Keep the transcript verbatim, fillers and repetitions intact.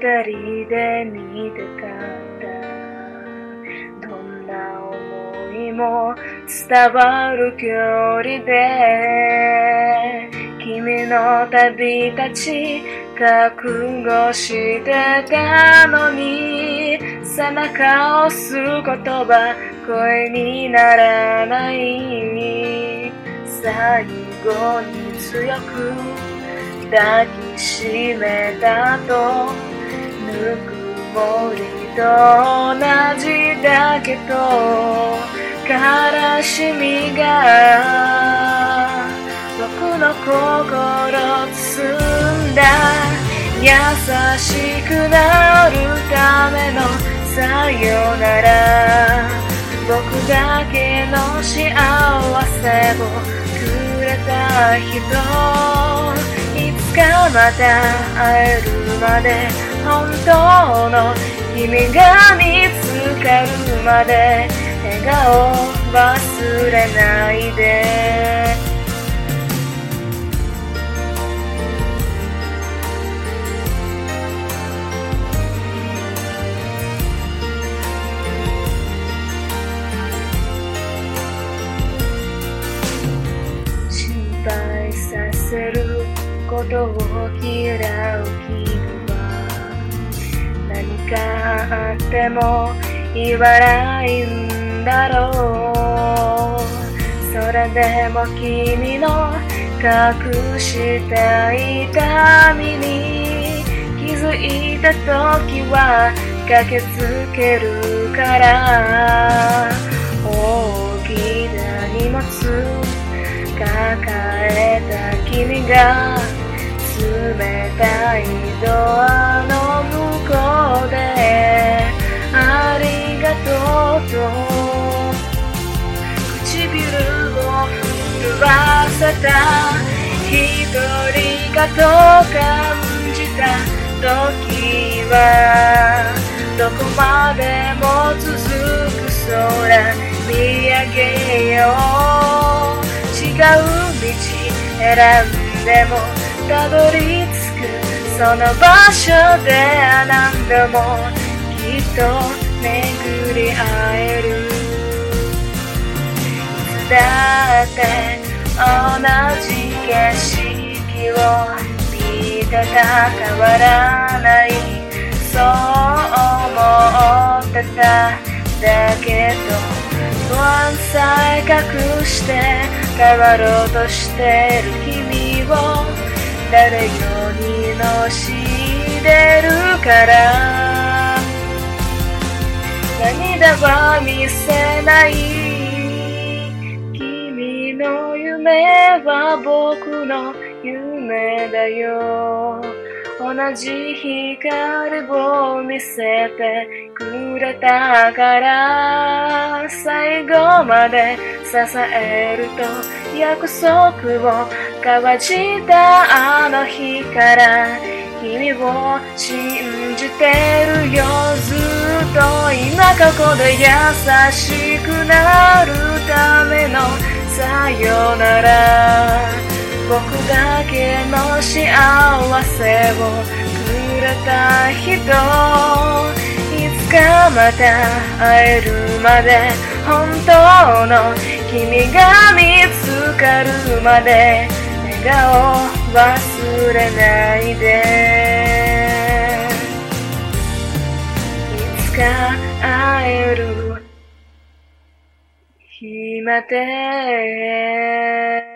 人で見てたんだ。どんな思いも伝わる距離で君の旅立ち覚悟してたのに、背中を押す言葉声にならない。最後に強く抱きしめたとぬくもりと同じだけど、悲しみが僕の心包んだ。優しくなるためのさよなら、僕だけの幸せをくれた人、いつかまた会えるまで、本当の君が見つかるまで笑顔忘れないで。心配させることを嫌う君は、何かあっても言わないんだろう。それでも君の隠した痛みに気づいた時は駆けつけるから。大きな荷物抱えた君が冷たいドアの向こうでありがとうと唇を震わせた。一人かと感じた時はどこまでも続く空見上げよう。違う道選んでもたどり着くその場所で何度もきっと巡り会える。いつだって同じ景色を見てた変わらない、そう思ってただけど、不安さえ隠して変わろうとしてる君を誰よりの知れるから。涙は見せない、君の夢は僕の夢だよ。同じ光を見せてくれたから、最後まで支えると約束を交わしたあの日から君を信じてるよ。ずっと今ここで優しくなるためのさよなら、僕だけの幸せをくれた人、いつかまた会えるまで、本当の君が見つかるまで笑顔忘れないで。いつか会える日まで